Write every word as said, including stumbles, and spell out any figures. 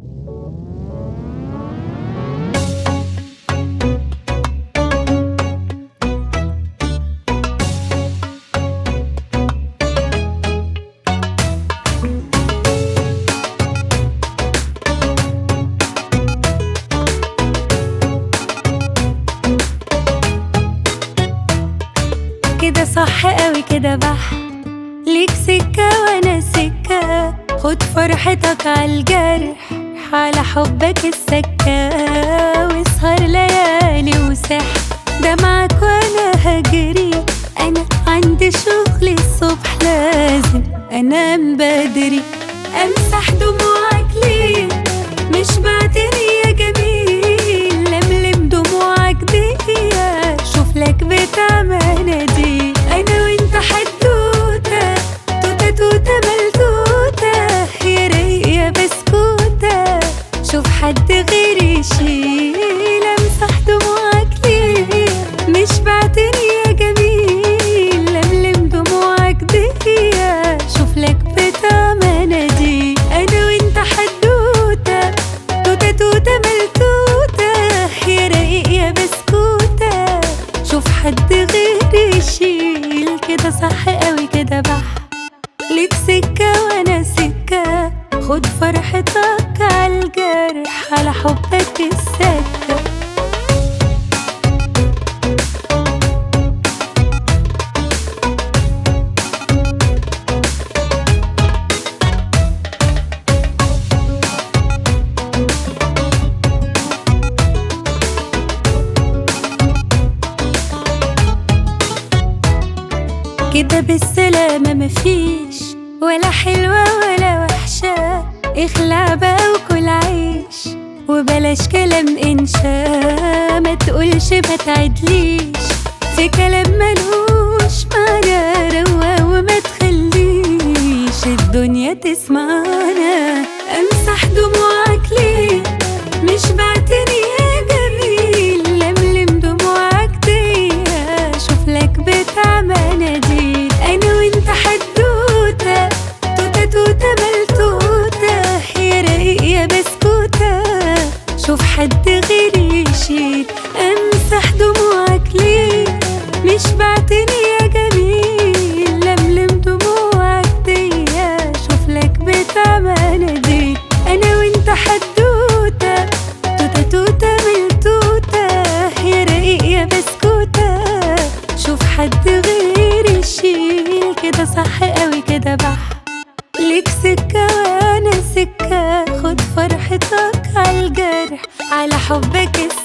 كده صح قوي كده بح، ليك سكة وانا سكة، خد فرحتك عالجرح على حبك السكة، واسهر ليالي وسح دمعك وانا هجري، انا عندي شغل الصبح لازم انام بدري، امسح دموعك ليه مش بعتني يا جميل، لملم دموعك دي شوف لك بتاع منادي، انا وانت حدوته توته توته ملتوته، يا رايق يا بسكوته شوف حد غيري يشيل، امسح دموعك ليه مش بعتني يا جميل، لملم دموعك دي شوف لك بتاع منادي، انا وانت حدوته توته توته ملتوته، يا رايق يا بسكوته شوف حد غيري يشيل، كده صح قوي كده بح، ليك سكة وانا سكة، خد فرحتك عالجرح على حبك السكة. كده بالسلامة مفيش ولا حلوة ولا وحشة، اخلع بقى وكل عيش وبلاش كلام انشا، ما تقولش ما تعدليش في كلام ملوش معنى، روا وما تخليش الدنيا تسمعنا، امسح دموعك ليه مش بعتني يا جميل، لملم دموعك دي شوف لك بتاع مناديل، انا وانت حدوته توته توته ملتوته، يا رايق يا بسكوته شوف حد غيري يشيل، امسح دموعك ليه مش بعتني يا جميل، لملم دموعك دي شوف لك بتاع مناديل، انا وانت حدوته توته توته ملتوته، يا رايق يا بسكوته شوف حد غيري يشيل، كده صح قوي كده بح، ليك سكة وانا سكة، خد فرحتك عالجرح على حبك السكة.